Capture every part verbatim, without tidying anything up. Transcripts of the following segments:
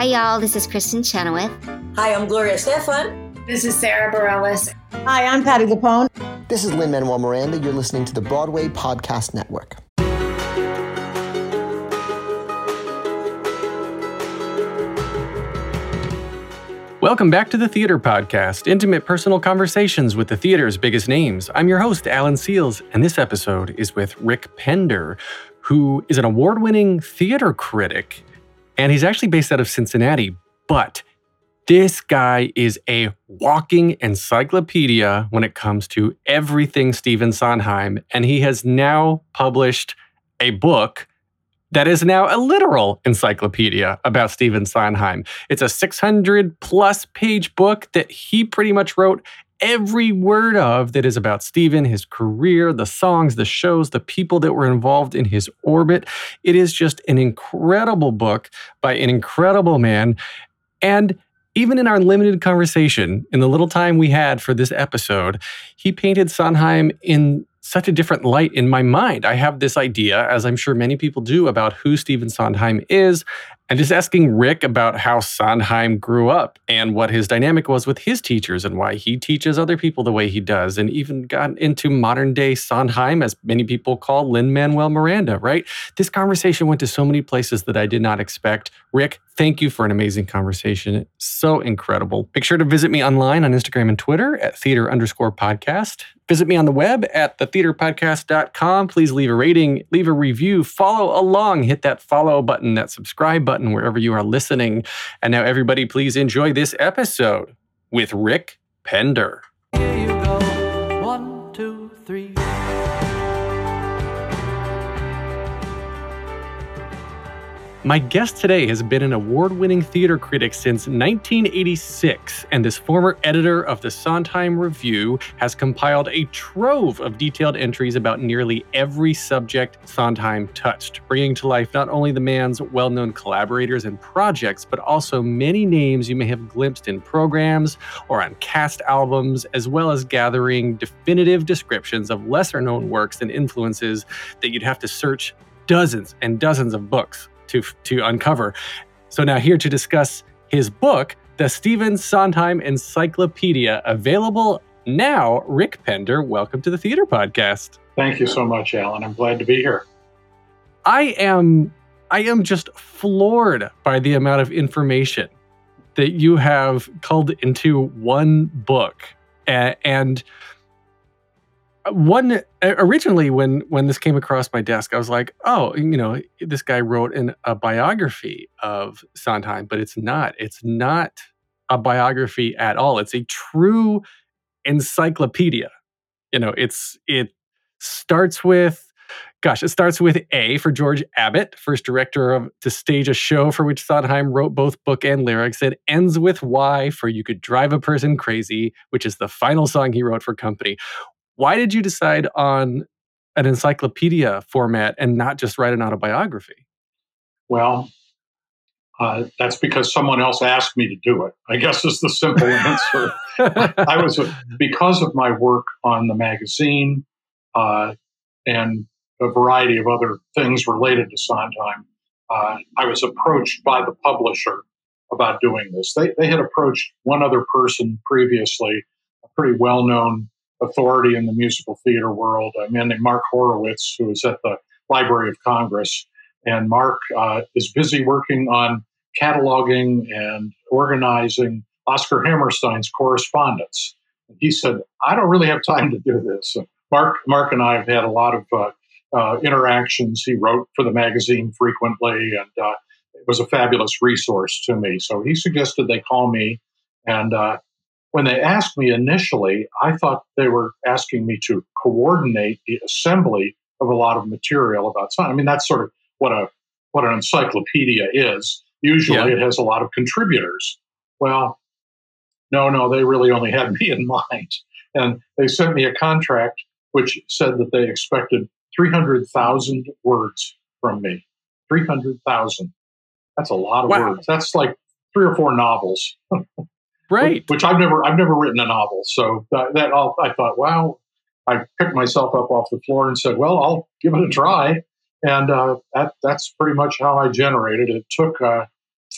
Hi, y'all. This is Kristen Chenoweth. Hi, I'm Gloria Stefan. This is Sarah Bareilles. Hi, I'm Patti LuPone. This is Lin-Manuel Miranda. You're listening to the Broadway Podcast Network. Welcome back to the Theater Podcast, intimate personal conversations with the theater's biggest names. I'm your host, Alan Seals, and this episode is with Rick Pender, who is an award-winning theater critic, and he's actually based out of Cincinnati, but this guy is a walking encyclopedia when it comes to everything Stephen Sondheim, and he has now published a book that is now a literal encyclopedia about Stephen Sondheim. It's a six hundred plus page book that he pretty much wrote every word of that is about Stephen, his career, the songs, the shows, the people that were involved in his orbit. It is just an incredible book by an incredible man. And even in our limited conversation, in the little time we had for this episode, he painted Sondheim in such a different light in my mind. I have this idea, as I'm sure many people do, about who Stephen Sondheim is, and just asking Rick about how Sondheim grew up and what his dynamic was with his teachers and why he teaches other people the way he does, and even got into modern day Sondheim, as many people call Lin-Manuel Miranda, right? This conversation went to so many places that I did not expect. Rick, thank you for an amazing conversation. So incredible. Make sure to visit me online on Instagram and Twitter at theater underscore podcast. Visit me on the web at the theater podcast dot com. Please leave a rating, leave a review, follow along, hit that follow button, that subscribe button wherever you are listening. And now everybody, please enjoy this episode with Rick Pender. Here you go. One, two, three. My guest today has been an award-winning theater critic since nineteen eighty-six, and this former editor of the Sondheim Review has compiled a trove of detailed entries about nearly every subject Sondheim touched, bringing to life not only the man's well-known collaborators and projects, but also many names you may have glimpsed in programs or on cast albums, as well as gathering definitive descriptions of lesser-known works and influences that you'd have to search dozens and dozens of books to to uncover. So now here to discuss his book, The Stephen Sondheim Encyclopedia, available now, Rick Pender. Welcome to the Theater Podcast. Thank you so much, Alan. I'm glad to be here. I am I am just floored by the amount of information that you have culled into one book. Uh, and One originally, when when this came across my desk, I was like, "Oh, you know, this guy wrote an, a biography of Sondheim," but it's not. It's not a biography at all. It's a true encyclopedia. You know, it's it starts with, gosh, it starts with A for George Abbott, first director of to stage a show for which Sondheim wrote both book and lyrics. It ends with Y for You Could Drive a Person Crazy, which is the final song he wrote for Company. Why did you decide on an encyclopedia format and not just write an autobiography? Well, uh, that's because someone else asked me to do it, I guess is the simple answer. I was, because of my work on the magazine uh, and a variety of other things related to Sondheim, uh, I was approached by the publisher about doing this. They, they had approached one other person previously, a pretty well-known authority in the musical theater world, a man named Mark Horowitz, who is at the Library of Congress. And Mark uh, is busy working on cataloging and organizing Oscar Hammerstein's correspondence. And he said, I don't really have time to do this. So Mark, Mark and I have had a lot of uh, uh, interactions. He wrote for the magazine frequently, and uh, it was a fabulous resource to me. So he suggested they call me, and uh, when they asked me initially, I thought they were asking me to coordinate the assembly of a lot of material about Sondheim. I mean, that's sort of what a what an encyclopedia is. Usually yeah. It has a lot of contributors. Well, no, no, they really only had me in mind. And they sent me a contract which said that they expected three hundred thousand words from me. three hundred thousand. That's a lot of wow. words. That's like three or four novels. Right. Which I've never, I've never written a novel. So that, that all, I thought, wow, I picked myself up off the floor and said, well, I'll give it a try. And uh, that, that's pretty much how I generated it. It took, uh,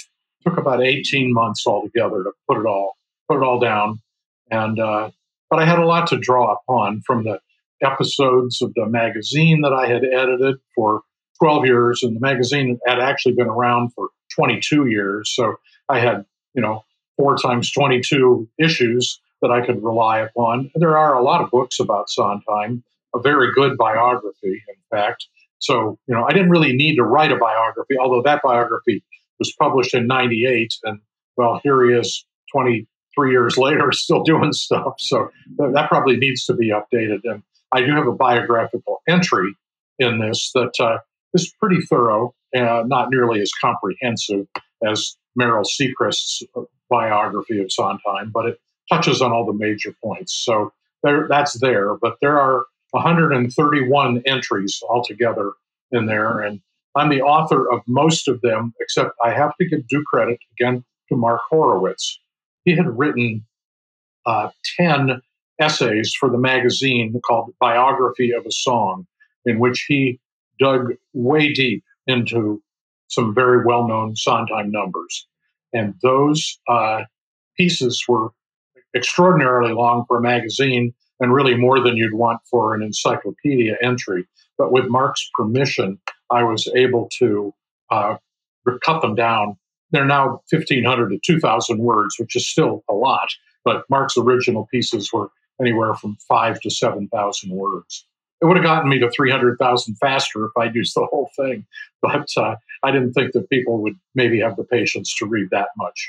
took about eighteen months altogether to put it all put it all down. And uh, but I had a lot to draw upon from the episodes of the magazine that I had edited for twelve years, and the magazine had actually been around for twenty-two years. So I had, you know, four times twenty-two issues that I could rely upon. And there are a lot of books about Sondheim, a very good biography, in fact. So, you know, I didn't really need to write a biography, although that biography was published in ninety-eight. And, well, here he is twenty-three years later, still doing stuff. So that probably needs to be updated. And I do have a biographical entry in this that uh, is pretty thorough, uh, not nearly as comprehensive as Meryl Seacrest's biography of Sondheim, but it touches on all the major points. So there, that's there. But there are one hundred thirty-one entries altogether in there, and I'm the author of most of them, except I have to give due credit, again, to Mark Horowitz. He had written uh, ten essays for the magazine called Biography of a Song, in which he dug way deep into some very well-known Sondheim numbers. And those uh, pieces were extraordinarily long for a magazine and really more than you'd want for an encyclopedia entry. But with Mark's permission, I was able to uh, cut them down. They're now fifteen hundred to two thousand words, which is still a lot. But Mark's original pieces were anywhere from five to seven thousand words. It would have gotten me to three hundred thousand faster if I'd used the whole thing. But uh, I didn't think that people would maybe have the patience to read that much.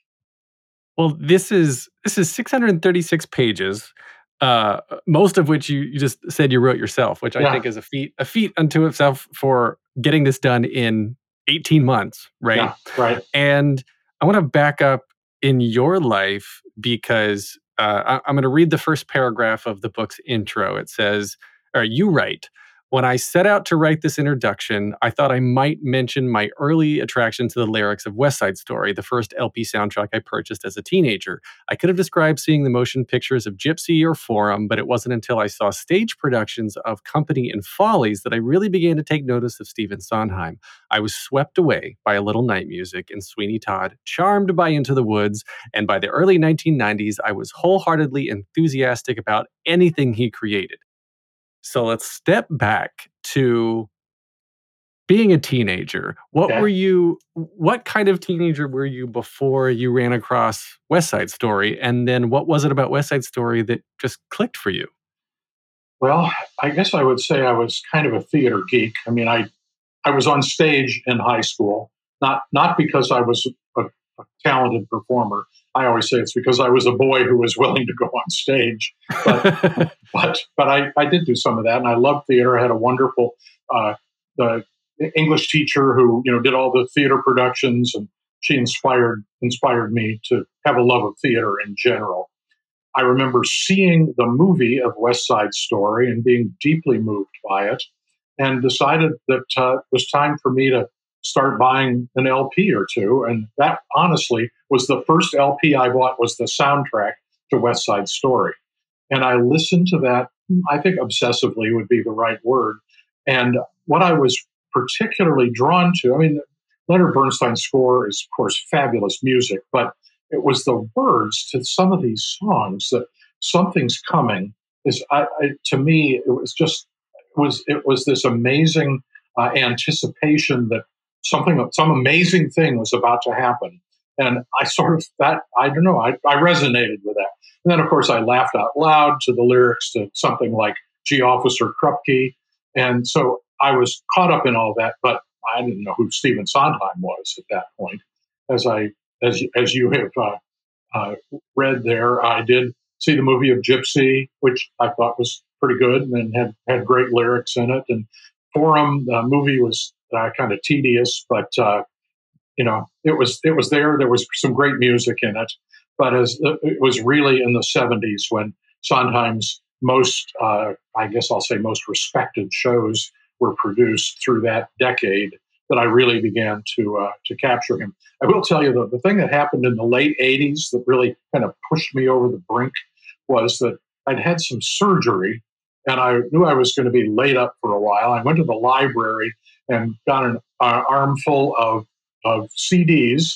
Well, this is this is six hundred thirty-six pages, uh, most of which you, you just said you wrote yourself, which I Yeah. think is a feat a feat unto itself for getting this done in eighteen months, right? Yeah, right. And I want to back up in your life because uh, I, I'm going to read the first paragraph of the book's intro. It says, or you write, "When I set out to write this introduction, I thought I might mention my early attraction to the lyrics of West Side Story, the first L P soundtrack I purchased as a teenager. I could have described seeing the motion pictures of Gypsy or Forum, but it wasn't until I saw stage productions of Company and Follies that I really began to take notice of Stephen Sondheim. I was swept away by A Little Night Music and Sweeney Todd, charmed by Into the Woods, and by the early nineteen nineties, I was wholeheartedly enthusiastic about anything he created." So let's step back to being a teenager. What Okay. were you, what kind of teenager were you before you ran across West Side Story? And then what was it about West Side Story that just clicked for you? Well, I guess I would say I was kind of a theater geek. I mean, I I was on stage in high school, not not because I was a, a talented performer. I always say it's because I was a boy who was willing to go on stage. But but but I, I did do some of that, and I loved theater. I had a wonderful uh, the English teacher who you know did all the theater productions, and she inspired inspired me to have a love of theater in general. I remember seeing the movie of West Side Story and being deeply moved by it, and decided that uh, it was time for me to start buying an L P or two. And that honestly was the first L P I bought, was the soundtrack to West Side Story. And I listened to that, I think obsessively would be the right word. And what I was particularly drawn to, I mean, Leonard Bernstein's score is, of course, fabulous music, but it was the words to some of these songs that something's coming is, I, I, to me, it was just, it was, it was this amazing uh, anticipation that something, some amazing thing was about to happen. And I sort of, that, I don't know, I, I resonated with that. And then, of course, I laughed out loud to the lyrics to something like Gee, Officer Krupke. And so I was caught up in all that, but I didn't know who Stephen Sondheim was at that point. As I, as, as you have uh, uh, read there, I did see the movie of Gypsy, which I thought was pretty good and had, had great lyrics in it. And Forum, the movie was uh, kind of tedious, but uh, you know, it was it was there. There was some great music in it, but as it was really in the seventies when Sondheim's most, uh, I guess I'll say, most respected shows were produced through that decade that I really began to uh, to capture him. I will tell you though, the thing that happened in the late eighties that really kind of pushed me over the brink was that I'd had some surgery. And I knew I was going to be laid up for a while. I went to the library and got an uh, armful of, of C Ds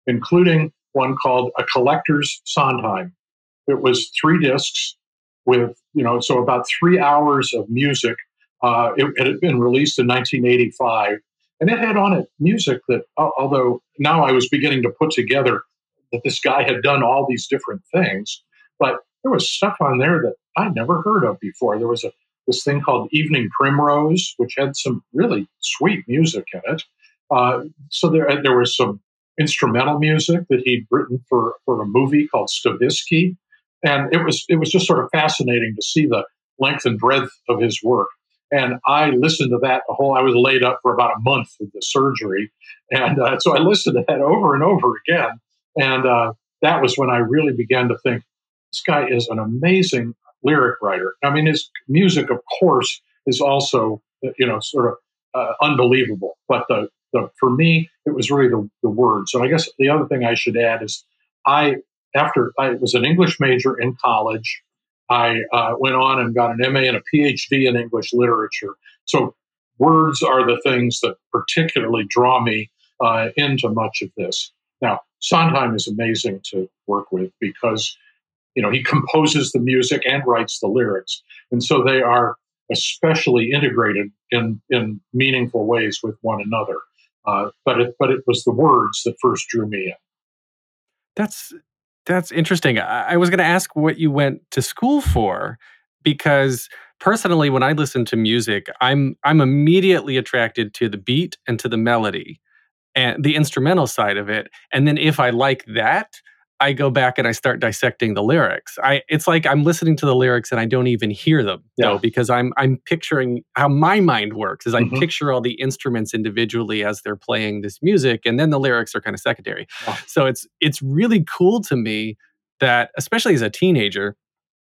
including one called A Collector's Sondheim. It was three discs with, you know, so about three hours of music. Uh, it, it had been released in nineteen eighty-five, and it had on it music that, although now I was beginning to put together that this guy had done all these different things, but there was stuff on there that I'd never heard of before. There was a this thing called Evening Primrose, which had some really sweet music in it. Uh, so there, there was some instrumental music that he'd written for, for a movie called Stavisky. And it was it was just sort of fascinating to see the length and breadth of his work. And I listened to that the whole, I was laid up for about a month with the surgery. And uh, so I listened to that over and over again. And uh, that was when I really began to think, this guy is an amazing lyric writer. I mean, his music, of course, is also, you know, sort of uh, unbelievable. But the, the for me, it was really the, the words. And I guess the other thing I should add is I, after I was an English major in college, I uh, went on and got an M A and a P H D in English literature. So words are the things that particularly draw me uh, into much of this. Now, Sondheim is amazing to work with because, you know, he composes the music and writes the lyrics. And so they are especially integrated in, in meaningful ways with one another. Uh, but it, but it was the words that first drew me in. That's That's interesting. I, I was going to ask what you went to school for, because personally, when I listen to music, I'm I'm immediately attracted to the beat and to the melody and the instrumental side of it. And then if I like that, I go back and I start dissecting the lyrics. I it's like I'm listening to the lyrics and I don't even hear them, Yeah. though, because I'm I'm picturing how my mind works. Is I Mhm. picture all the instruments individually as they're playing this music, and then the lyrics are kind of secondary. Yeah. So it's it's really cool to me that, especially as a teenager,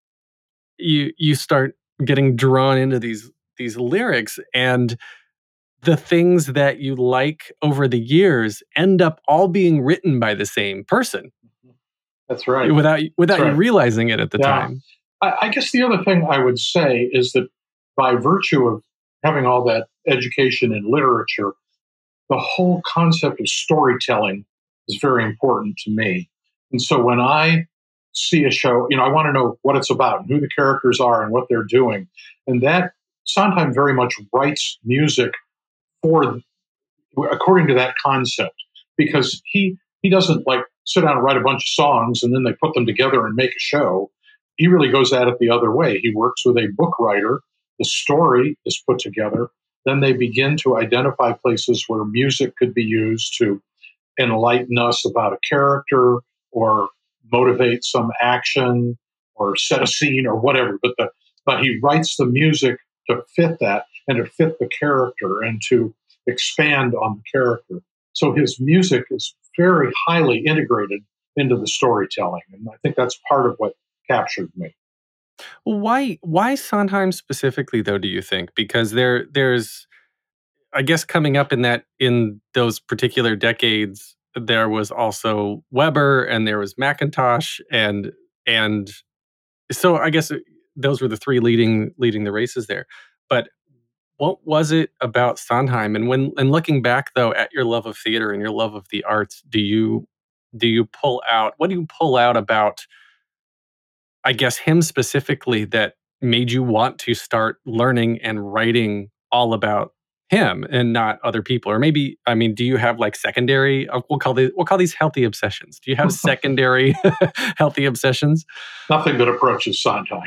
you you start getting drawn into these these lyrics, and the things that you like over the years end up all being written by the same person That's right. without without That's you right. realizing it at the Yeah. time. I, I guess the other thing I would say is that by virtue of having all that education in literature, the whole concept of storytelling is very important to me. And so when I see a show, you know, I want to know what it's about and who the characters are and what they're doing. And that Sondheim very much writes music for according to that concept, because he he doesn't like sit down and write a bunch of songs and then they put them together and make a show. He really goes at it the other way. He works with a book writer. The story is put together. Then they begin to identify places where music could be used to enlighten us about a character or motivate some action or set a scene or whatever. But the but he writes the music to fit that and to fit the character and to expand on the character. So his music is very highly integrated into the storytelling. And I think that's part of what captured me. Why why Sondheim specifically, though, do you think? Because there there's I guess coming up in that in those particular decades, there was also Weber and there was Macintosh, and and so I guess those were the three leading leading the races there. But what was it about Sondheim? And when and looking back, though, at your love of theater and your love of the arts, do you do you pull out what do you pull out about, I guess, him specifically that made you want to start learning and writing all about him and not other people? Or maybe, I mean, do you have like secondary? uh, We'll call these we'll call these healthy obsessions. Do you have secondary healthy obsessions? Nothing that approaches Sondheim.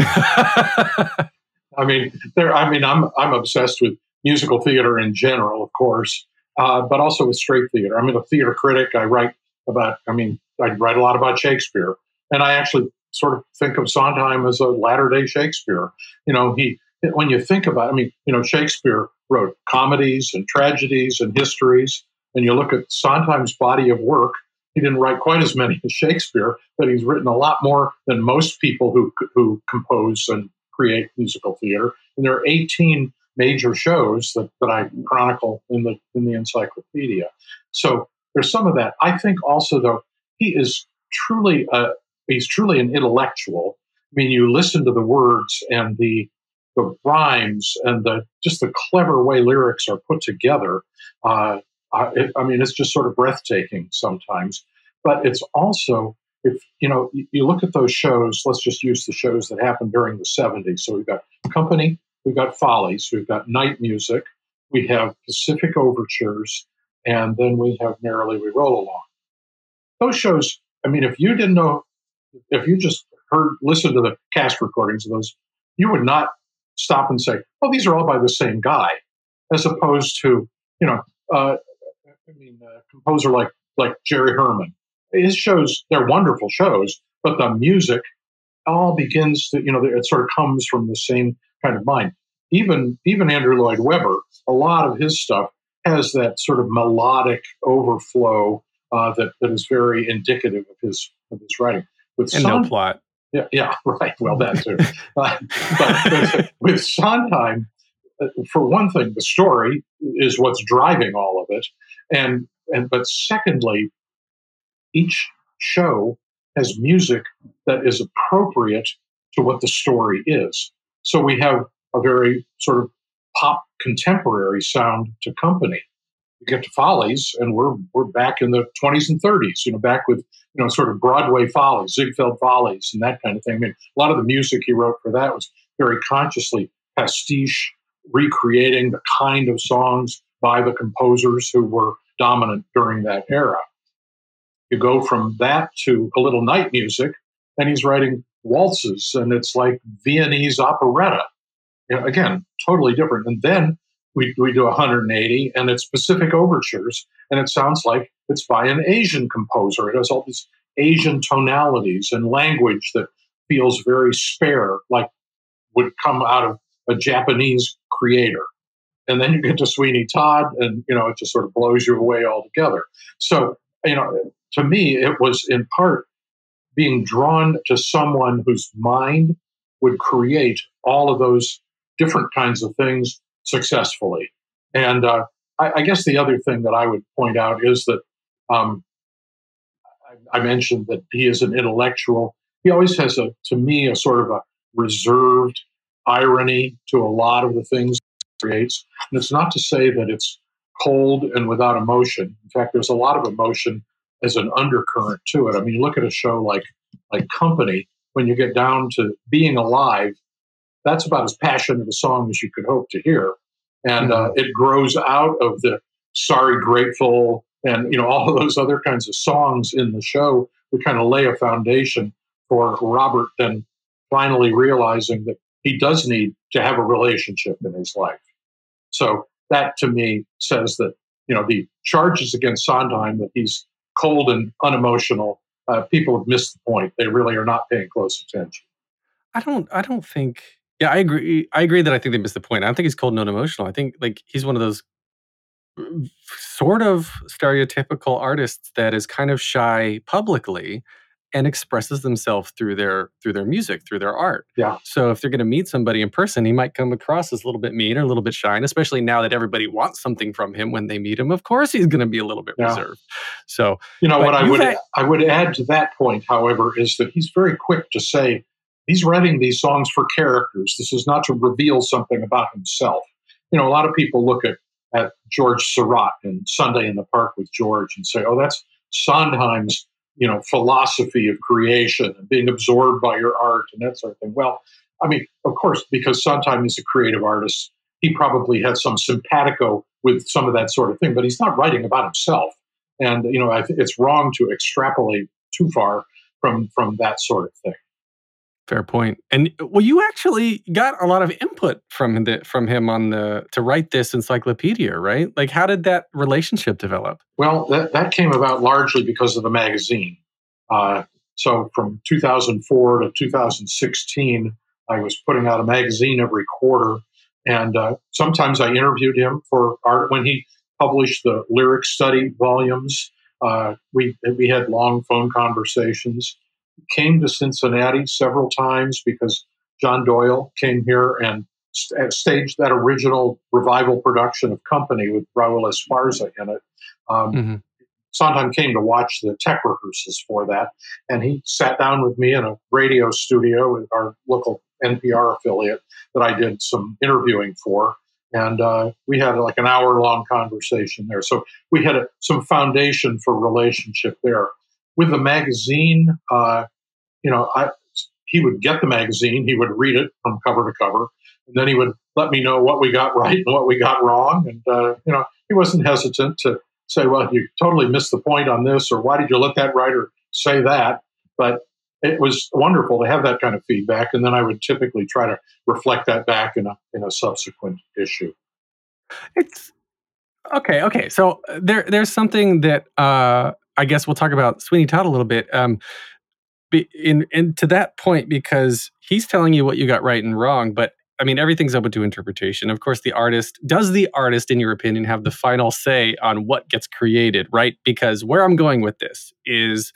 I mean, there. I mean, I'm I'm obsessed with musical theater in general, of course, uh, but also with straight theater. I'm a theater critic. I write about. I mean, I write a lot about Shakespeare, and I actually sort of think of Sondheim as a latter-day Shakespeare. You know, he when you think about, I mean, you know, Shakespeare wrote comedies and tragedies and histories, and you look at Sondheim's body of work. He didn't write quite as many as Shakespeare, but he's written a lot more than most people who who compose and create musical theater. And there are eighteen major shows that, that I chronicle in the in the encyclopedia. So there's some of that. I think also, though, he is truly a he's truly an intellectual. I mean, you listen to the words and the the rhymes and the just the clever way lyrics are put together. Uh, Uh, it, I mean, it's just sort of breathtaking sometimes. But it's also, if you know, you, you look at those shows. Let's just use the shows that happened during the seventies. So we've got Company, we've got Follies, we've got Night Music, we have Pacific Overtures, and then we have Merrily We Roll Along. Those shows, I mean, if you didn't know, if you just heard, listened to the cast recordings of those, you would not stop and say, "Oh, these are all by the same guy," as opposed to, you know, uh, I mean, a composer like like Jerry Herman. His shows, they're wonderful shows, but the music all begins to, you know, it sort of comes from the same kind of mind. Even even Andrew Lloyd Webber, a lot of his stuff has that sort of melodic overflow uh, that that is very indicative of his of his writing. With and Son- no plot. Yeah, yeah, right. Well, that too. uh, but with, with Sondheim, uh, for one thing, the story is what's driving all of it, and and but secondly, each show has music that is appropriate to what the story is. So we have a very sort of pop contemporary sound to Company. You get to Follies, and we're we're back in the twenties and thirties. You know, back with you know sort of Broadway Follies, Ziegfeld Follies, and that kind of thing. I mean, a lot of the music he wrote for that was very consciously pastiche, recreating the kind of songs by the composers who were dominant during that era. You go from that to a little Night Music, and he's writing waltzes, and it's like Viennese operetta. You know, again, totally different. And then we we do one hundred eighty, and it's Pacific Overtures, and it sounds like it's by an Asian composer. It has all these Asian tonalities and language that feels very spare, like would come out of a Japanese creator. And then you get to Sweeney Todd, and you know it just sort of blows you away altogether. So you know, to me, it was in part being drawn to someone whose mind would create all of those different kinds of things successfully. And uh, I, I guess the other thing that I would point out is that um, I, I mentioned that he is an intellectual. He always has a, to me, a sort of a reserved irony to a lot of the things he creates. And it's not to say that it's cold and without emotion. In fact, there's a lot of emotion as an undercurrent to it. I mean, you look at a show like like Company, when you get down to Being Alive, that's about as passionate a song as you could hope to hear. And uh, it grows out of the Sorry Grateful and, you know, all of those other kinds of songs in the show that kind of lay a foundation for Robert then finally realizing that he does need to have a relationship in his life. So that to me says that, you know, the charges against Sondheim that he's cold and unemotional, uh, people have missed the point. They really are not paying close attention. I don't I don't think yeah, I agree. I agree that I think they missed the point. I don't think he's cold and unemotional. I think like he's one of those sort of stereotypical artists that is kind of shy publicly and expresses themselves through their through their music, through their art. Yeah. So if they're going to meet somebody in person, he might come across as a little bit mean or a little bit shy, and especially now that everybody wants something from him when they meet him, of course he's going to be a little bit Yeah. reserved. So You know, but what I you've would had- I would add to that point, however, is that he's very quick to say he's writing these songs for characters. This is not to reveal something about himself. You know, a lot of people look at, at George Surratt in Sunday in the Park with George and say, oh, that's Sondheim's, you know, philosophy of creation and being absorbed by your art and that sort of thing. Well, I mean, of course, because Sondheim is a creative artist, he probably had some simpatico with some of that sort of thing, but he's not writing about himself. And, you know, I think it's wrong to extrapolate too far from, from that sort of thing. Fair point. And well, you actually got a lot of input from the from him on the to write this encyclopedia, right? Like, how did that relationship develop? Well, that, that came about largely because of the magazine. Uh, so from two thousand four to two thousand sixteen, I was putting out a magazine every quarter. And uh, sometimes I interviewed him for art when he published the lyric study volumes. Uh, we we had long phone conversations. Came to Cincinnati several times because John Doyle came here and st- staged that original revival production of Company with Raul Esparza in it. Um, Mm-hmm. Sondheim came to watch the tech rehearsals for that, and he sat down with me in a radio studio with our local N P R affiliate that I did some interviewing for. And uh, we had like an hour long conversation there. So we had a, some foundation for relationship there. With the magazine, uh, you know, I, he would get the magazine, he would read it from cover to cover, and then he would let me know what we got right and what we got wrong. And, uh, you know, he wasn't hesitant to say, well, you totally missed the point on this, or why did you let that writer say that? But it was wonderful to have that kind of feedback. And then I would typically try to reflect that back in a, in a subsequent issue. It's okay. Okay. So there, there's something that uh, I guess we'll talk about Sweeney Todd a little bit. Um, be, in, in to that point, because he's telling you what you got right and wrong, but I mean, everything's open to interpretation. Of course, the artist, does the artist, in your opinion, have the final say on what gets created, right? Because where I'm going with this is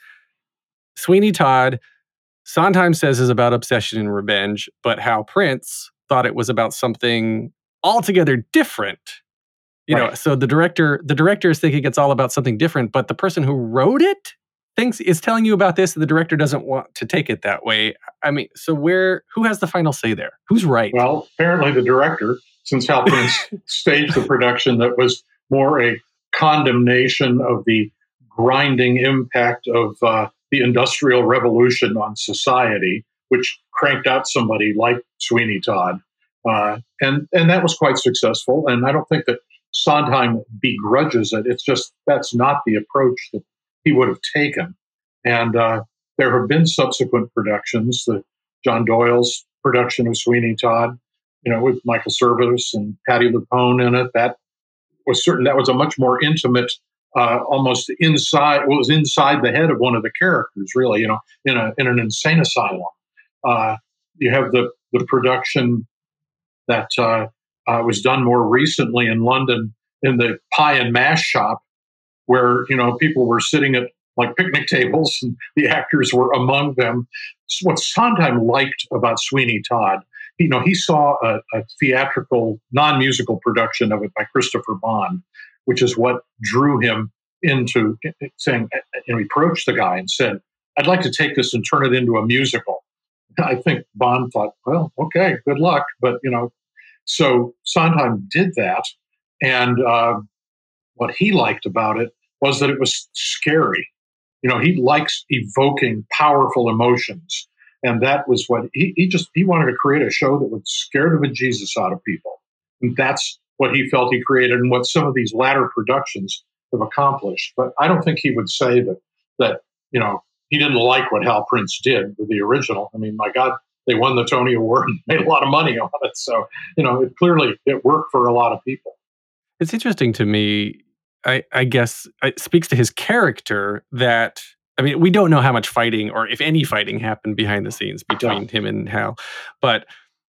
Sweeney Todd, Sondheim says, is about obsession and revenge, but Hal Prince thought it was about something altogether different. You right. know, so the director, the director is thinking it's all about something different, but the person who wrote it thinks is telling you about this, and the director doesn't want to take it that way. I mean, so where, who has the final say there? Who's right? Well, apparently the director, since Hal Prince staged the production that was more a condemnation of the grinding impact of uh, the Industrial Revolution on society, which cranked out somebody like Sweeney Todd. Uh, and, and that was quite successful. And I don't think that Sondheim begrudges it. It's just that's not the approach that he would have taken. And uh, there have been subsequent productions, the John Doyle's production of Sweeney Todd, you know, with Michael Servetus and Patti LuPone in it. That was certain. That was a much more intimate, uh, almost inside. Well, it was inside the head of one of the characters, really. You know, in a in an insane asylum. Uh, you have the the production that uh, uh, was done more recently in London in the pie and mash shop, where, you know, people were sitting at like picnic tables and the actors were among them. So what Sondheim liked about Sweeney Todd, you know, he saw a, a theatrical, non-musical production of it by Christopher Bond, which is what drew him into saying, you know, he approached the guy and said, I'd like to take this and turn it into a musical. I think Bond thought, well, okay, good luck. But, you know, so Sondheim did that. And uh, what he liked about it was that it was scary. You know, he likes evoking powerful emotions. And that was what he, he just, he wanted to create a show that would scare the bejesus out of people. And that's what he felt he created and what some of these latter productions have accomplished. But I don't think he would say that, that, you know, he didn't like what Hal Prince did with the original. I mean, my God, they won the Tony Award and made a lot of money on it. So, you know, it clearly, it worked for a lot of people. It's interesting to me, I, I guess it speaks to his character that, I mean, we don't know how much fighting or if any fighting happened behind the scenes between yeah. him and Hal. But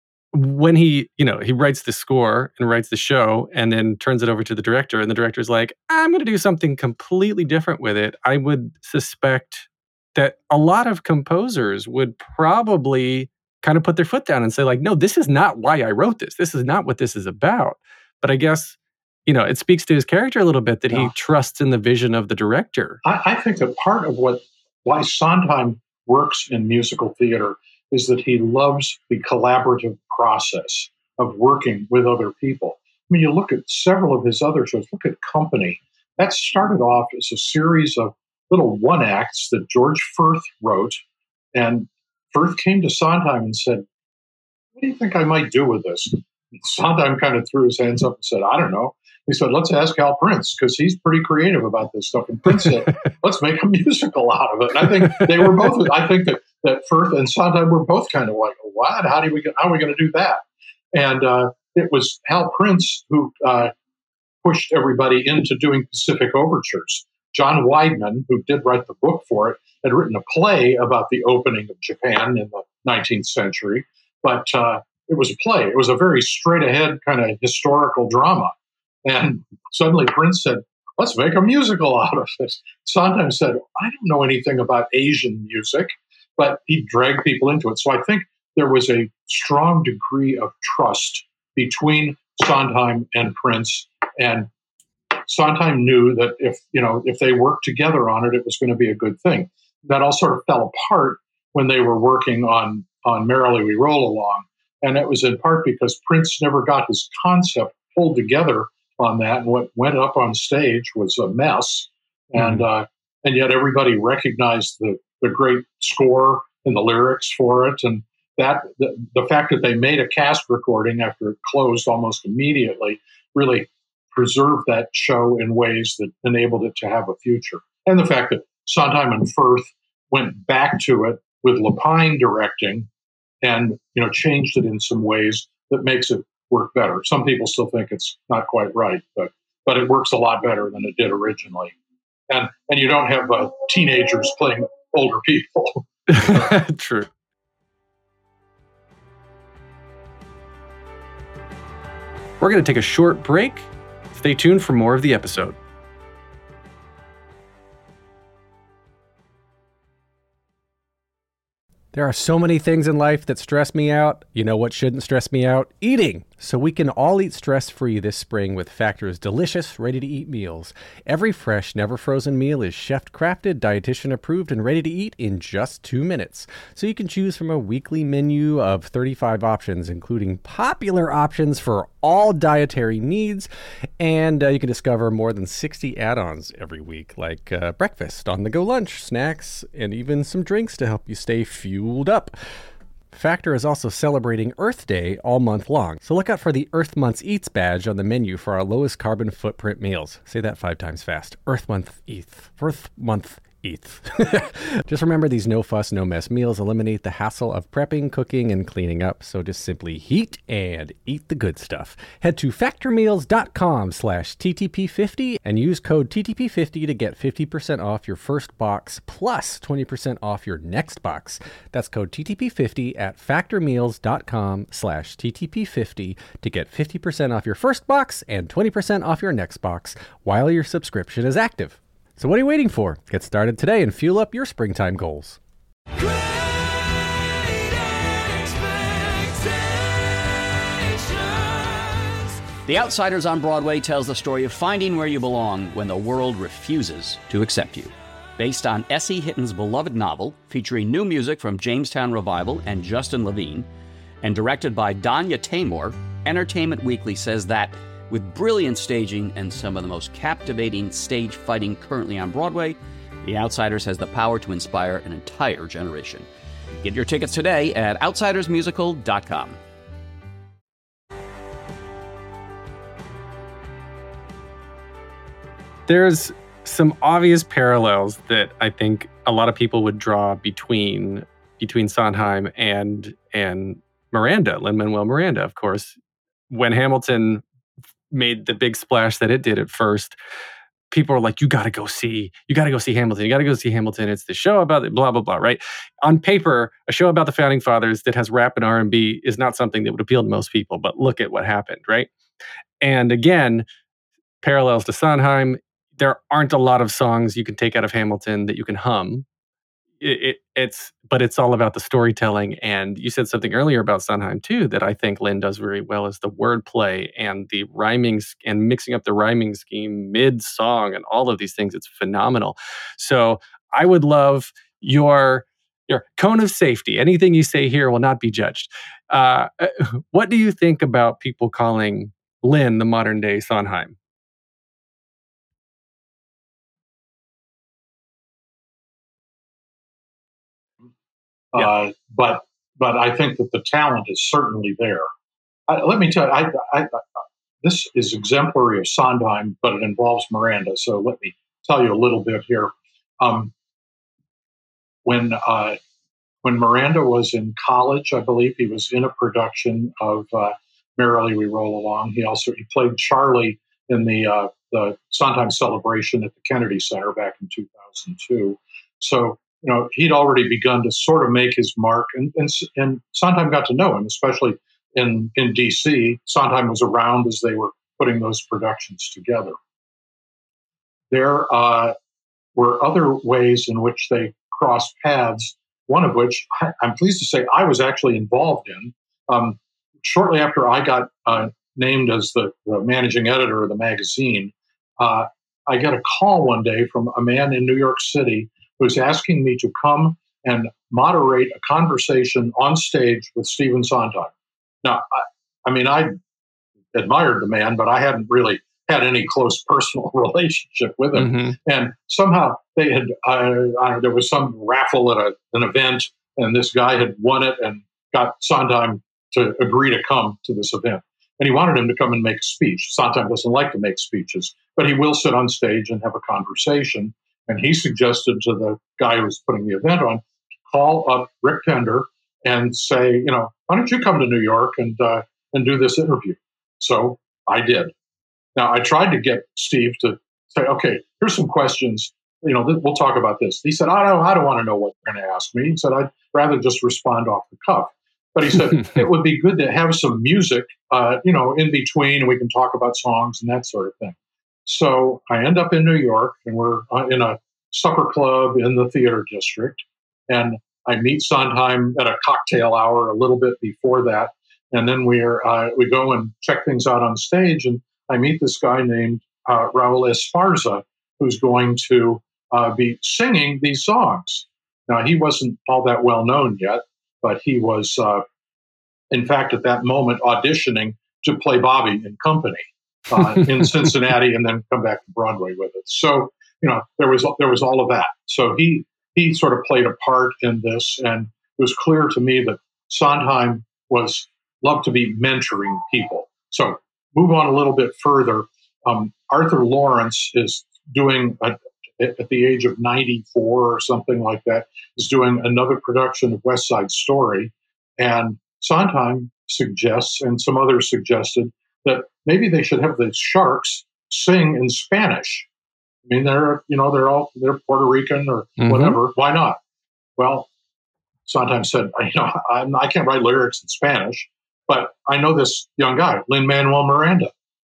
when he, you know, he writes the score and writes the show and then turns it over to the director, and the director's like, I'm going to do something completely different with it, I would suspect that a lot of composers would probably kind of put their foot down and say, like, no, this is not why I wrote this. This is not what this is about. But I guess, you know, it speaks to his character a little bit that yeah. he trusts in the vision of the director. I, I think that part of what why Sondheim works in musical theater is that he loves the collaborative process of working with other people. I mean, you look at several of his other shows. Look at Company. That started off as a series of little one acts that George Furth wrote. And Furth came to Sondheim and said, what do you think I might do with this? And Sondheim kind of threw his hands up and said, I don't know. He said, let's ask Hal Prince, because he's pretty creative about this stuff. And Prince said, let's make a musical out of it. And I think they were both, I think that, that Furth and Sondheim were both kind of like, what? How do we, how are we going to do that? And uh, it was Hal Prince who uh, pushed everybody into doing Pacific Overtures. John Weidman, who did write the book for it, had written a play about the opening of Japan in the nineteenth century. But uh, it was a play. It was a very straight-ahead kind of historical drama. And suddenly Prince said, let's make a musical out of it. Sondheim said, I don't know anything about Asian music, but he dragged people into it. So I think there was a strong degree of trust between Sondheim and Prince. And Sondheim knew that if, you know, if they worked together on it, it was going to be a good thing. That all sort of fell apart when they were working on, on Merrily We Roll Along. And it was in part because Prince never got his concept pulled together on that, and what went up on stage was a mess. And Mm. uh, and yet everybody recognized the, the great score and the lyrics for it. And that the, the fact that they made a cast recording after it closed almost immediately really preserved that show in ways that enabled it to have a future. And the fact that Sondheim and Firth went back to it with Lapine directing and, you know, changed it in some ways that makes it work better. Some people still think it's not quite right, but but it works a lot better than it did originally. And and you don't have uh, teenagers playing older people. True. We're going to take a short break. Stay tuned for more of the episode. There are so many things in life that stress me out. You know what shouldn't stress me out? Eating. So we can all eat stress-free this spring with Factor's delicious, ready-to-eat meals. Every fresh, never frozen meal is chef-crafted, dietitian approved, and ready to eat in just two minutes. So you can choose from a weekly menu of thirty-five options, including popular options for all dietary needs. And uh, you can discover more than sixty add-ons every week, like uh, breakfast, on-the-go lunch, snacks, and even some drinks to help you stay fueled up. Factor is also celebrating Earth Day all month long, so look out for the Earth Month's Eats badge on the menu for our lowest carbon footprint meals. Say that five times fast. Earth Month Eats. Earth Month Eats. Just remember, these no-fuss, no-mess meals eliminate the hassle of prepping, cooking, and cleaning up, so just simply heat and eat the good stuff. Head to factormeals.com slash TTP50 and use code T T P fifty to get fifty percent off your first box plus twenty percent off your next box. That's code T T P fifty at factormeals.com slash TTP50 to get fifty percent off your first box and twenty percent off your next box while your subscription is active. So what are you waiting for? Get started today and fuel up your springtime goals. The Outsiders on Broadway tells the story of finding where you belong when the world refuses to accept you. Based on S E Hitton's beloved novel, featuring new music from Jamestown Revival and Justin Levine, and directed by Danya Taymor, Entertainment Weekly says that with brilliant staging and some of the most captivating stage fighting currently on Broadway, The Outsiders has the power to inspire an entire generation. Get your tickets today at outsiders musical dot com. There's some obvious parallels that I think a lot of people would draw between between Sondheim and and Miranda, Lin-Manuel Miranda, of course. When Hamilton made the big splash that it did at first, people were like, you got to go see, you got to go see Hamilton. You got to go see Hamilton. It's the show about it, blah, blah, blah, right? On paper, a show about the Founding Fathers that has rap and R and B is not something that would appeal to most people, but look at what happened, right? And again, parallels to Sondheim, there aren't a lot of songs you can take out of Hamilton that you can hum. It, it, it's, but it's all about the storytelling. And you said something earlier about Sondheim too that I think Lin does very well, is the wordplay and the rhyming and mixing up the rhyming scheme mid-song and all of these things. It's phenomenal. So I would love your your cone of safety. Anything you say here will not be judged. Uh, what do you think about people calling Lin the modern day Sondheim? Yeah. Uh, but but I think that the talent is certainly there. I, let me tell you, I, I, I, this is exemplary of Sondheim, but it involves Miranda. So let me tell you a little bit here. Um, when uh, when Miranda was in college, I believe he was in a production of uh, Merrily We Roll Along. He also he played Charlie in the uh, the Sondheim celebration at the Kennedy Center back in two thousand two. So, you know, he'd already begun to sort of make his mark, and, and, and Sondheim got to know him, especially in, in D C. Sondheim was around as they were putting those productions together. There uh, were other ways in which they crossed paths, one of which I, I'm pleased to say I was actually involved in. Um, shortly after I got uh, named as the, the managing editor of the magazine, uh, I got a call one day from a man in New York City who was asking me to come and moderate a conversation on stage with Stephen Sondheim. Now, I, I mean, I admired the man, but I hadn't really had any close personal relationship with him. Mm-hmm. And somehow they had, uh, uh, there was some raffle at a, an event, and this guy had won it and got Sondheim to agree to come to this event. And he wanted him to come and make a speech. Sondheim doesn't like to make speeches, but he will sit on stage and have a conversation. And he suggested to the guy who was putting the event on, call up Rick Pender and say, you know, why don't you come to New York and uh, and do this interview? So I did. Now, I tried to get Steve to say, okay, here's some questions. You know, th- we'll talk about this. He said, I don't, I don't want to know what you're going to ask me. He said, I'd rather just respond off the cuff. But he said, it would be good to have some music, uh, you know, in between, and we can talk about songs and that sort of thing. So I end up in New York, and we're in a supper club in the theater district. And I meet Sondheim at a cocktail hour a little bit before that. And then we're, uh, we go and check things out on stage. And I meet this guy named uh, Raul Esparza, who's going to uh, be singing these songs. Now, he wasn't all that well known yet, but he was, uh, in fact, at that moment, auditioning to play Bobby in Company uh, in Cincinnati, and then come back to Broadway with it. So, you know, there was there was all of that. So he he sort of played a part in this, and it was clear to me that Sondheim was loved to be mentoring people. So move on a little bit further. Um, Arthur Lawrence is doing, a, at the age of ninety-four or something like that, is doing another production of West Side Story. And Sondheim suggests, and some others suggested, that maybe they should have the Sharks sing in Spanish. I mean, they're, you know, they're all, they're Puerto Rican or mm-hmm. whatever. Why not? Well, Sondheim said, you know, I'm, I can't write lyrics in Spanish, but I know this young guy, Lin-Manuel Miranda.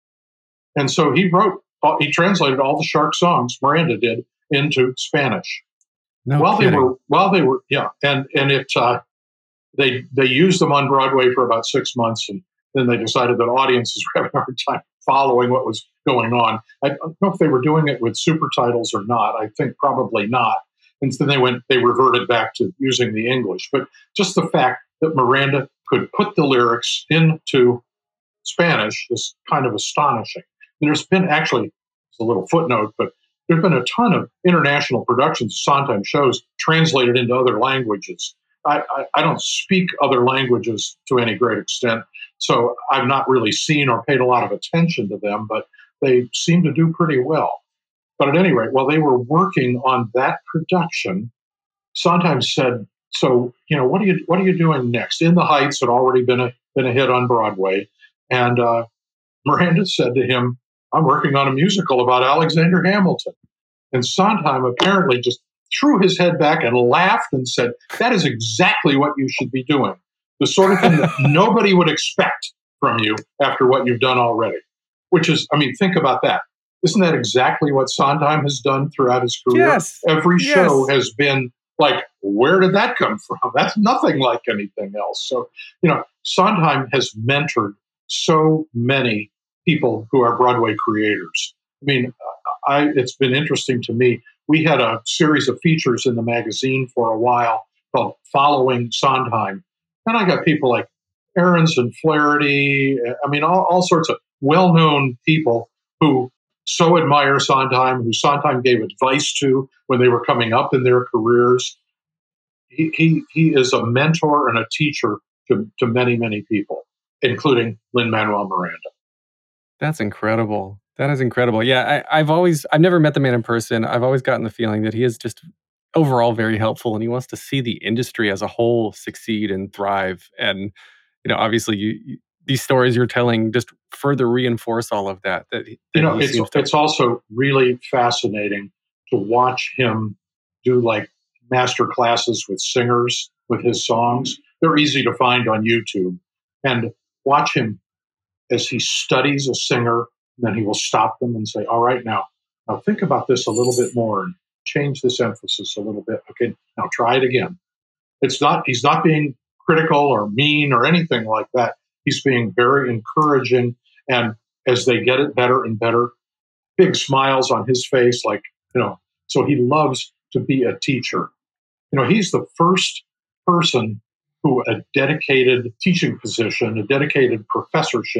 And so he wrote, he translated all the Shark songs, Miranda did, into Spanish. No while kidding. they were, while they were, yeah, and and it, uh, they they used them on Broadway for about six months, and then they decided that audiences were having a hard time following what was going on. I don't know if they were doing it with super titles or not. I think probably not. And then they went, they reverted back to using the English. But just the fact that Miranda could put the lyrics into Spanish is kind of astonishing. And there's been actually, it's a little footnote, but there's been a ton of international productions of Sondheim shows translated into other languages. I, I, I don't speak other languages to any great extent, so I've not really seen or paid a lot of attention to them, but they seem to do pretty well. But at any rate, while they were working on that production, Sondheim said, so, you know, what are you what are you doing next? In the Heights had already been a been a hit on Broadway. And uh, Miranda said to him, I'm working on a musical about Alexander Hamilton. And Sondheim apparently just threw his head back and laughed and said, that is exactly what you should be doing. The sort of thing that nobody would expect from you after what you've done already. Which is, I mean, think about that. Isn't that exactly what Sondheim has done throughout his career? Yes. Every yes. show has been like, where did that come from? That's nothing like anything else. So, you know, Sondheim has mentored so many people who are Broadway creators. I mean, I, it's been interesting to me. We had a series of features in the magazine for a while called Following Sondheim. And I got people like Ahrens and Flaherty, I mean, all, all sorts of well-known people who so admire Sondheim, who Sondheim gave advice to when they were coming up in their careers. He, he, he is a mentor and a teacher to, to many, many people, including Lin-Manuel Miranda. That's incredible. That is incredible. Yeah, I, I've always, I've never met the man in person. I've always gotten the feeling that he is just overall very helpful, and he wants to see the industry as a whole succeed and thrive. And, you know, obviously you, you these stories you're telling just further reinforce all of that. That, that you know, it's, to- it's also really fascinating to watch him do like master classes with singers with his songs. They're easy to find on YouTube. And watch him as he studies a singer, and then he will stop them and say, all right, now, now think about this a little bit more and change this emphasis a little bit. Okay, now try it again. It's not, he's not being critical or mean or anything like that. He's being very encouraging. And as they get it better and better, big smiles on his face, like, you know, so he loves to be a teacher. You know, he's the first person who a dedicated teaching position, a dedicated professorship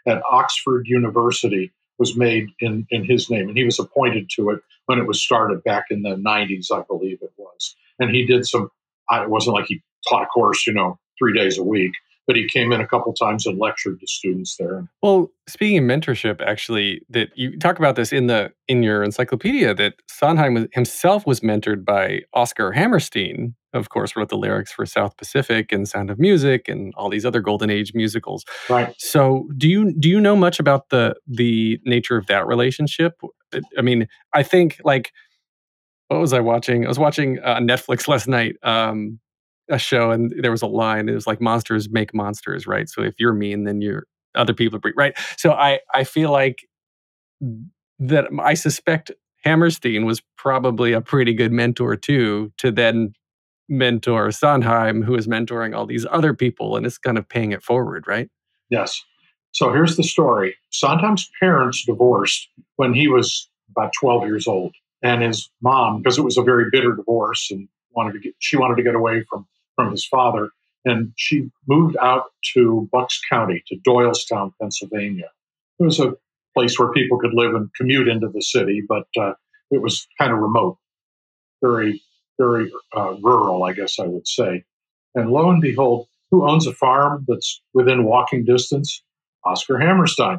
at Oxford University was made in, in his name. And he was appointed to it when it was started back in the nineties, I believe it was. And he did some, it wasn't like he taught a course, you know, three days a week, but he came in a couple times and lectured to students there. Well, speaking of mentorship, actually, that you talk about this in the in your encyclopedia, that Sondheim was, himself was mentored by Oscar Hammerstein, of course, wrote the lyrics for South Pacific and Sound of Music and all these other Golden Age musicals. Right. So, do you do you know much about the the nature of that relationship? I mean, I think like, what was I watching? I was watching uh, Netflix last night. Um, a show, and there was a line. It was like, monsters make monsters, right? So if you're mean, then you're other people are right. So I I feel like that I suspect Hammerstein was probably a pretty good mentor too, to then mentor Sondheim, who is mentoring all these other people, and it's kind of paying it forward, right? Yes. So here's the story. Sondheim's parents divorced when he was about twelve years old, and his mom, because it was a very bitter divorce, and wanted to get, she wanted to get away from from his father, and she moved out to Bucks County, to Doylestown, Pennsylvania. It was a place where people could live and commute into the city, but uh, it was kind of remote, very, very uh, rural, I guess I would say. And lo and behold, who owns a farm that's within walking distance? Oscar Hammerstein.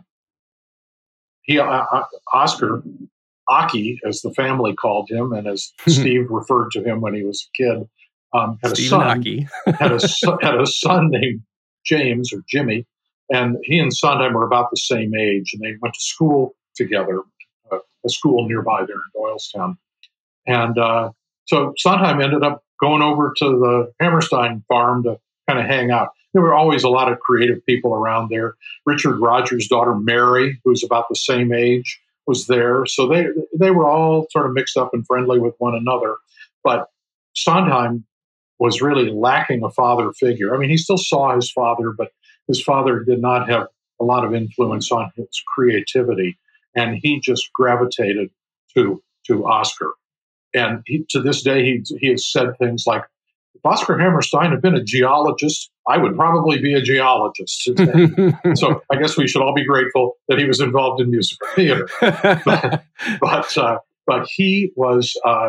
He, uh, uh, Oscar, Aki, as the family called him, and as Steve referred to him when he was a kid, um, had, a son, had, a son, had a son named James, or Jimmy, and he and Sondheim were about the same age, and they went to school together, uh, a school nearby there in Doylestown. And uh, so Sondheim ended up going over to the Hammerstein farm to kind of hang out. There were always a lot of creative people around there. Richard Rogers' daughter, Mary, who's about the same age, was there. So they they were all sort of mixed up and friendly with one another. But Sondheim was really lacking a father figure. I mean, he still saw his father, but his father did not have a lot of influence on his creativity. And he just gravitated to to Oscar. And he, to this day, he, he has said things like, if Oscar Hammerstein had been a geologist, I would probably be a geologist today. So I guess we should all be grateful that he was involved in musical theater. but but, uh, but he was uh,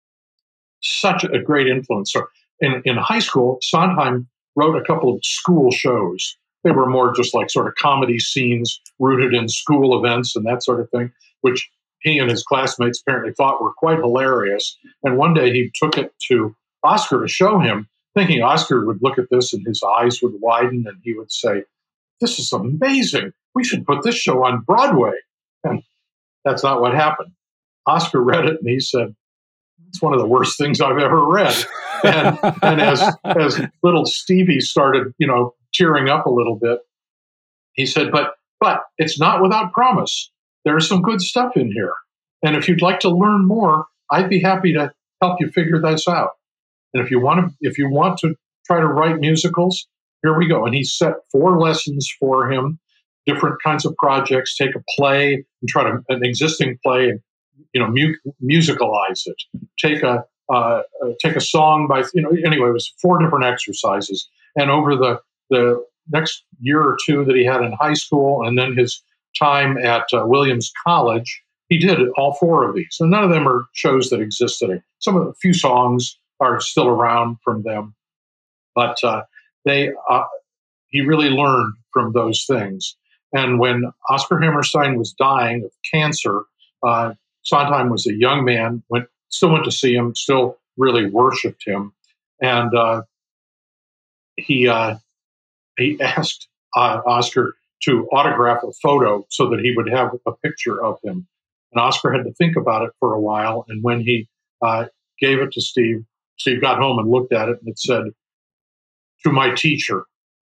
such a great influence. So in, in high school, Sondheim wrote a couple of school shows. They were more just like sort of comedy scenes rooted in school events and that sort of thing, which he and his classmates apparently thought were quite hilarious. And one day he took it to Oscar to show him, thinking Oscar would look at this and his eyes would widen and he would say, "This is amazing. We should put this show on Broadway." And that's not what happened. Oscar read it and he said, "It's one of the worst things I've ever read." And, and as, as little Stevie started, you know, tearing up a little bit, he said, but, but it's not without promise. There's some good stuff in here. And if you'd like to learn more, I'd be happy to help you figure this out. And if you want to, if you want to try to write musicals, here we go. And he set four lessons for him, different kinds of projects. Take a play and try to an existing play and you know mu- musicalize it. Take a uh, uh, take a song by you know anyway. It was four different exercises. And over the the next year or two that he had in high school, and then his time at uh, Williams College, he did all four of these. And none of them are shows that exist today. Some of the few songs are still around from them, but uh, they uh, he really learned from those things. And when Oscar Hammerstein was dying of cancer, uh, Sondheim was a young man, went still went to see him, still really worshipped him, and uh, he uh, he asked uh, Oscar to autograph a photo so that he would have a picture of him. And Oscar had to think about it for a while, and when he uh, gave it to Steve, Steve got home and looked at it, and it said, "To my teacher."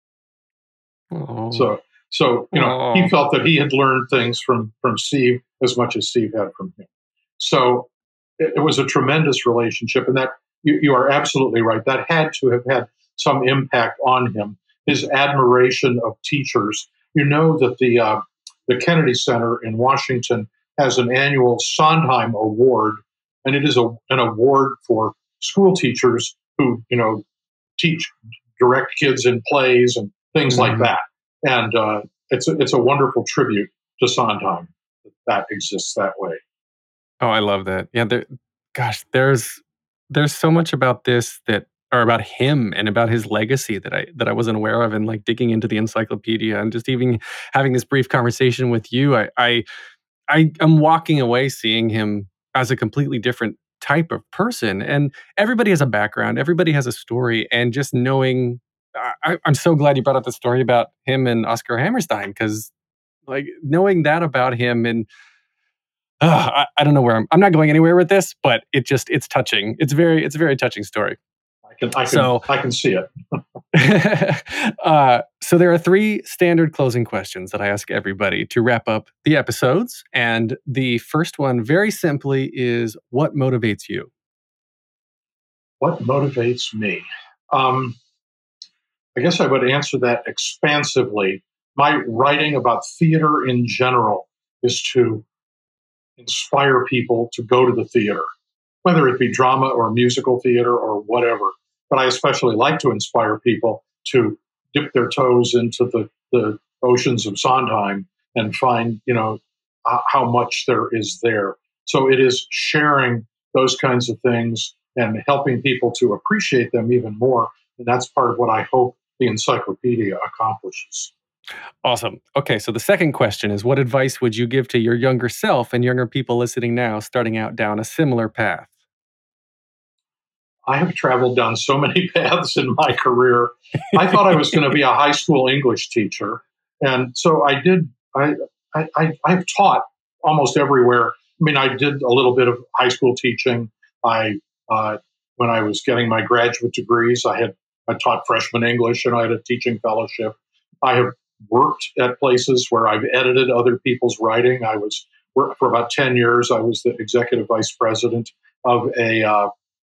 Oh. So, so you know, Oh. he felt that he had learned things from from Steve as much as Steve had from him. So it, it was a tremendous relationship, and that you, you are absolutely right. That had to have had some impact on him. His admiration of teachers. You know that the uh, the Kennedy Center in Washington has an annual Sondheim Award, and it is a, an award for school teachers who, you know, teach, direct kids in plays and things mm-hmm. like that. And uh, it's a, it's a wonderful tribute to Sondheim that exists that way. Oh, I love that. Yeah, there, gosh, there's there's so much about this that, or about him and about his legacy that I that I wasn't aware of, and like digging into the encyclopedia and just even having this brief conversation with you, I I, I am walking away seeing him as a completely different type of person. And everybody has a background, everybody has a story, and just knowing, I, I'm so glad you brought up the story about him and Oscar Hammerstein, because like knowing that about him, and uh, I, I don't know where I'm. I'm not going anywhere with this, but it just it's touching. It's very it's a very touching story. I can I can So- I can see it. uh, so there are three standard closing questions that I ask everybody to wrap up the episodes, and the first one, very simply, is what motivates you? What motivates me? Um, I guess I would answer that expansively. My writing about theater in general is to inspire people to go to the theater, whether it be drama or musical theater or whatever. But I especially like to inspire people to dip their toes into the, the oceans of Sondheim and find, you know, h- how much there is there. So it is sharing those kinds of things and helping people to appreciate them even more. And that's part of what I hope the encyclopedia accomplishes. Awesome. Okay, so the second question is, what advice would you give to your younger self and younger people listening now, starting out down a similar path? I have traveled down so many paths in my career. I thought I was going to be a high school English teacher. And so I did, I, I, I, I've taught almost everywhere. I mean, I did a little bit of high school teaching. I, uh, when I was getting my graduate degrees, I had, I taught freshman English and I had a teaching fellowship. I have worked at places where I've edited other people's writing. I was, for about ten years, I was the executive vice president of a, uh,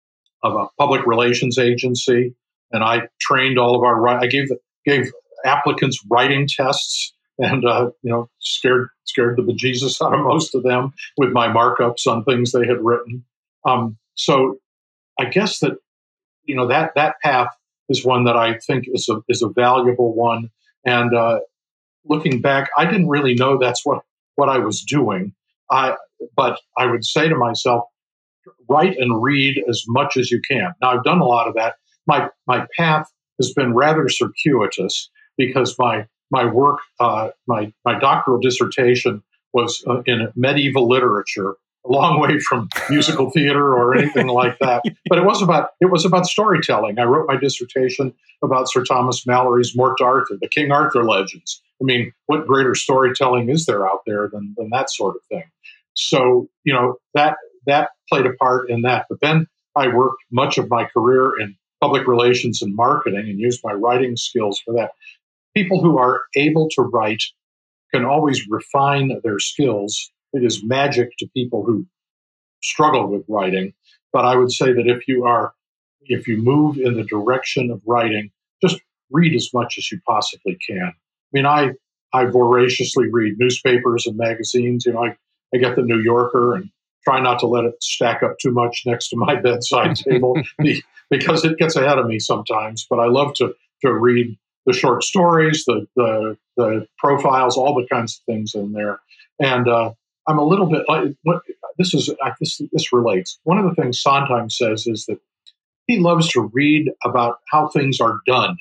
of a public relations agency, and I trained all of our. I gave gave applicants writing tests, and uh, you know, scared scared the bejesus out of most of them with my markups on things they had written. Um, so, I guess that you know that that path is one that I think is a is a valuable one. And uh, looking back, I didn't really know that's what what I was doing. I but I would say to myself, write and read as much as you can. Now, I've done a lot of that. My my path has been rather circuitous because my my work, uh, my my doctoral dissertation was uh, in medieval literature, a long way from musical theater or anything like that. But it was about it was about storytelling. I wrote my dissertation about Sir Thomas Malory's Morte d'Arthur, the King Arthur legends. I mean, what greater storytelling is there out there than than that sort of thing? So, you know, that that played a part in that. But then I worked much of my career in public relations and marketing and used my writing skills for that. People who are able to write can always refine their skills. It is magic to people who struggle with writing. But I would say that if you are, if you move in the direction of writing, just read as much as you possibly can. I mean, I, I voraciously read newspapers and magazines. You know, I, I get the New Yorker and try not to let it stack up too much next to my bedside table because it gets ahead of me sometimes. But I love to to read the short stories, the the, the profiles, all the kinds of things in there. And uh, I'm a little bit like what this is. Uh, this this relates. One of the things Sondheim says is that he loves to read about how things are done.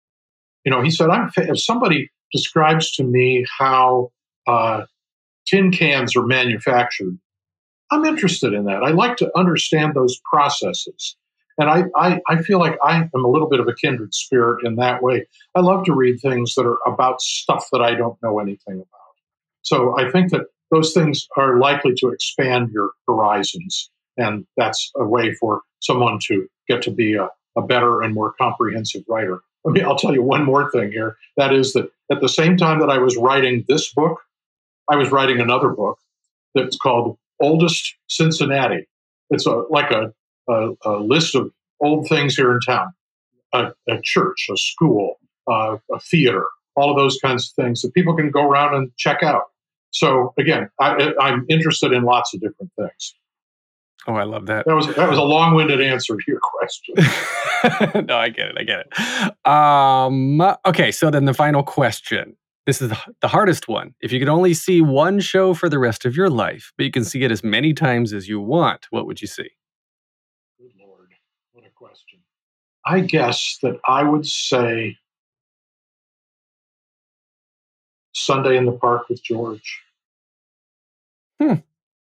You know, he said, I'm, if somebody describes to me how uh, tin cans are manufactured, I'm interested in that. I like to understand those processes. And I, I, I feel like I am a little bit of a kindred spirit in that way. I love to read things that are about stuff that I don't know anything about. So I think that those things are likely to expand your horizons. And that's a way for someone to get to be a, a better and more comprehensive writer. I mean, I'll tell you one more thing here. That is that at the same time that I was writing this book, I was writing another book that's called Oldest Cincinnati. It's a, like a, a, a list of old things here in town, a, a church, a school, uh, a theater, all of those kinds of things that people can go around and check out. So again, I, I'm interested in lots of different things. Oh, I love that. That was that was a long-winded answer to your question. No, I get it. I get it. Um, okay, so then the final question. This is the, the hardest one. If you could only see one show for the rest of your life, but you can see it as many times as you want, what would you see? Good Lord, what a question. I guess that I would say Sunday in the Park with George. Hmm.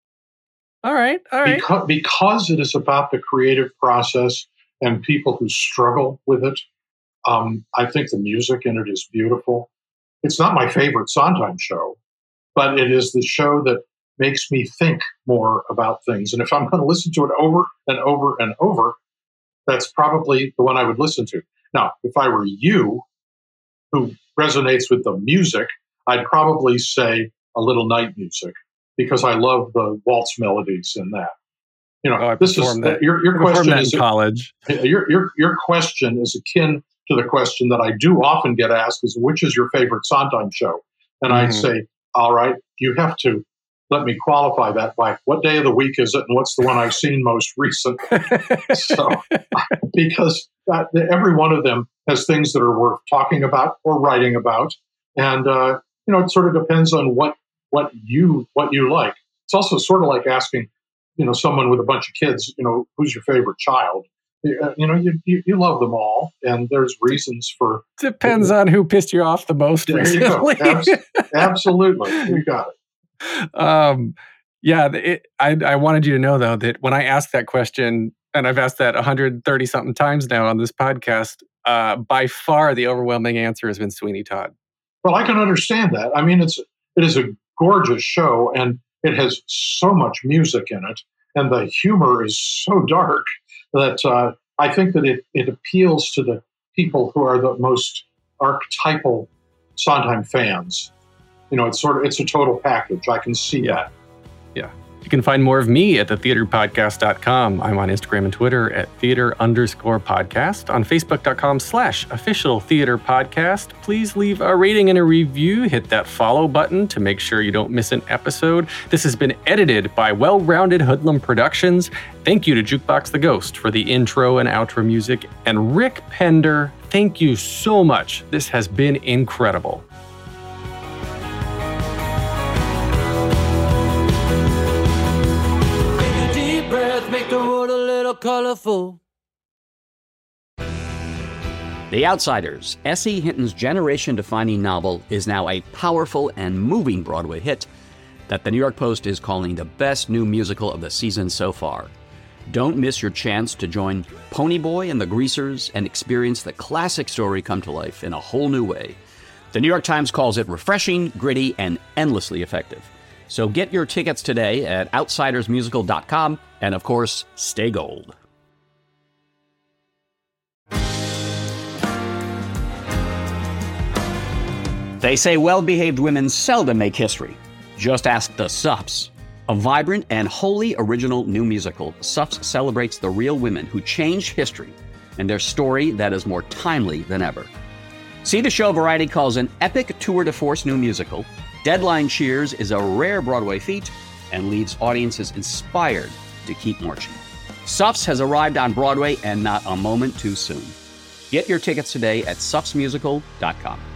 All right, all right. Because, because it is about the creative process and people who struggle with it. Um, I think the music in it is beautiful. It's not my favorite Sondheim show, but it is the show that makes me think more about things. And if I'm going to listen to it over and over and over, that's probably the one I would listen to. Now, if I were you, who resonates with the music, I'd probably say A Little Night Music, because I love the waltz melodies in that. You know, oh, this is that. your your question that is in college. Your your your question is akin to the question that I do often get asked: is which is your favorite Sondheim show? And mm-hmm. I'd say, all right, you have to let me qualify that by what day of the week is it, and what's the one I've seen most recent. So, because uh, every one of them has things that are worth talking about or writing about, and uh, you know, it sort of depends on what what you what you like. It's also sort of like asking, you know, someone with a bunch of kids, you know, who's your favorite child? You know, you, you, you love them all, and there's reasons for... Depends on who pissed you off the most there recently. You go. Abs- absolutely. You got it. Um, yeah, it, I, I wanted you to know, though, that when I asked that question, and I've asked that one hundred thirty-something times now on this podcast, uh, by far the overwhelming answer has been Sweeney Todd. Well, I can understand that. I mean, it's it is a gorgeous show, and it has so much music in it, and the humor is so dark that uh, I think that it, it appeals to the people who are the most archetypal Sondheim fans. You know, it's sort of it's a total package. I can see yeah. that. Yeah. You can find more of me at the theater podcast dot com. I'm on Instagram and Twitter at theater underscore podcast. On Facebook.com slash official theater podcast. Please leave a rating and a review. Hit that follow button to make sure you don't miss an episode. This has been edited by Well-Rounded Hoodlum Productions. Thank you to Jukebox the Ghost for the intro and outro music. And Rick Pender, thank you so much. This has been incredible. Make the world a little colorful. The Outsiders, S E. Hinton's generation-defining novel, is now a powerful and moving Broadway hit that the New York Post is calling the best new musical of the season so far. Don't miss your chance to join Ponyboy and the Greasers and experience the classic story come to life in a whole new way. The New York Times calls it refreshing, gritty, and endlessly effective. So get your tickets today at outsiders musical dot com, and of course, stay gold. They say well-behaved women seldom make history. Just ask the Suffs. A vibrant and wholly original new musical, Suffs celebrates the real women who changed history and their story that is more timely than ever. See the show Variety calls an epic tour de force new musical. Deadline cheers is a rare Broadway feat and leaves audiences inspired to keep marching. Suffs has arrived on Broadway, and not a moment too soon. Get your tickets today at suffs musical dot com.